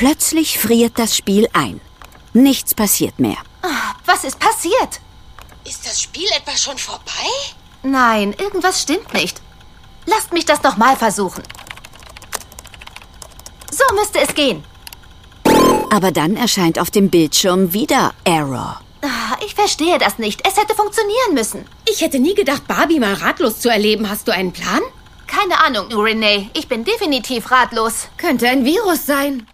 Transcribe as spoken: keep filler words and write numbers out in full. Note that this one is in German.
Plötzlich friert das Spiel ein. Nichts passiert mehr. Was ist passiert? Ist das Spiel etwa schon vorbei? Nein, irgendwas stimmt nicht. Lasst mich das noch mal versuchen. So müsste es gehen. Aber dann erscheint auf dem Bildschirm wieder Error. Ich verstehe das nicht. Es hätte funktionieren müssen. Ich hätte nie gedacht, Barbie mal ratlos zu erleben. Hast du einen Plan? Keine Ahnung, Renee. Ich bin definitiv ratlos. Könnte ein Virus sein.